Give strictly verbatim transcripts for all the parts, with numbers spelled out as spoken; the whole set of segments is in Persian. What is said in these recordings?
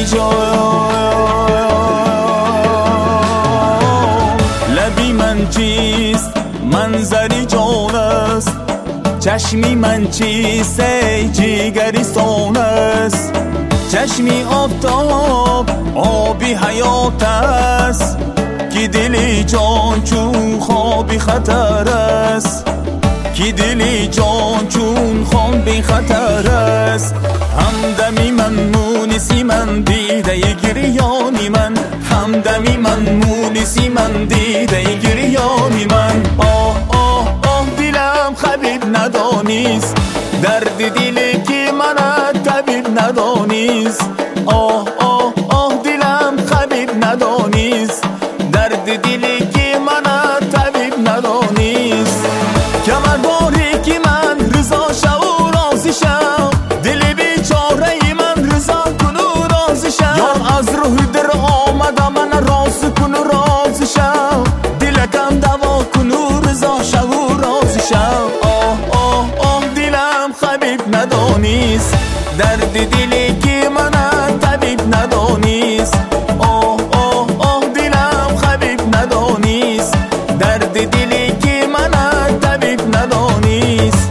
جان. لبی من چیست منظری جان است، چشمی من چیست جیگری سان است. چشمی آفتاب آبی حیات است، کی دلی جان چون خوابی خطر است. کی دلی جان چون خوابی خطر است. همدمی من مونسی من دیده گریانی من، همدمی من مونسی من دیده گریانی من. آه آه آه دلم خبیب ندانیست، درد دلی که من طبیب ندانیست. آه آه آه دلم خبیب ندانیست، درد دلی که من طبیب ندانیست. کمر باری که من رضا شو و راضی شو، دل بیچاره من رضا کن و راضی شو. یار از روح در آمده من راز کن و راضی شو، دلکم دوا کن و رضا شو و راضی شو. آه آه آه دلم خبیب ندانیست، درد دلی که من طبیب ندانیست. آه آه آه دلم خبیب ندانیست، درد دلی که من طبیب ندانیست.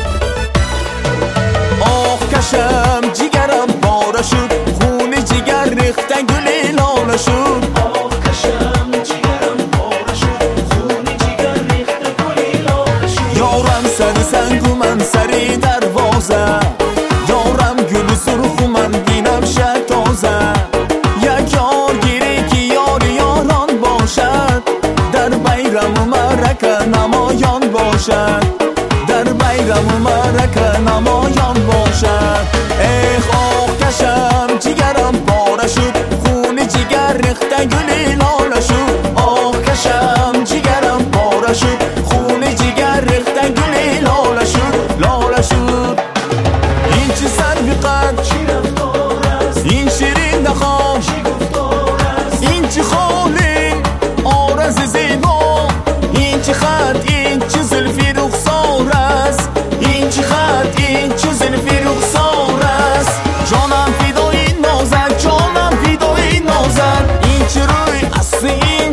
آه کشم جگرم پاره شد، خون جگر ریخته گل لاله شد. آه کشم جگرم پاره شد، خون جگر ریخته گل لاله شد. یارم سر سنگ و من سری دروازه، یارم گل سرخ و من بینم شد تازه. یک یار گیری که یار یاران باشد، در بیرم و مرکه نمایان باشد.